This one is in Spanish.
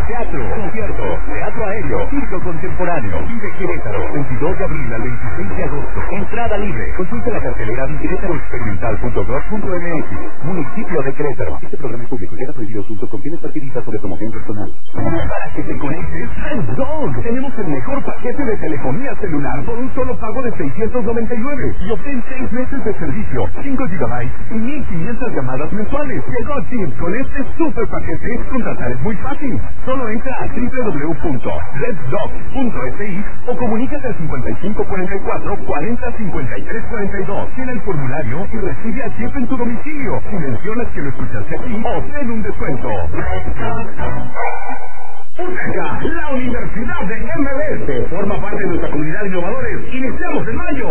teatro, conciertos, teatro aéreo, circo contemporáneo. Vive Querétaro, 22 de abril al 26 de agosto. Entrada libre. Consulta la cartelera en querétaroexperimental.gov.mx. Municipio de Querétaro. Este programa es público. Queda prohibido su uso. Contiene partidistas sobre promoción personal. Para que te conectes, Dog. Tenemos el mejor paquete de telefonía celular por un solo pago de 699 y obtén 6 meses de servicio, 5 GB y 1500 llamadas mensuales. Llegó Tim con este super paquete. Contratar es muy fácil. Solo entra a www.reddog.si o comunícate al 5544 40 53 42. Llena el formulario y recibe a Chip en tu domicilio. Si mencionas que lo escuchaste aquí, obtén un descuento. UNECA, la Universidad de MBS, forma parte de nuestra comunidad de innovadores. Iniciamos en mayo.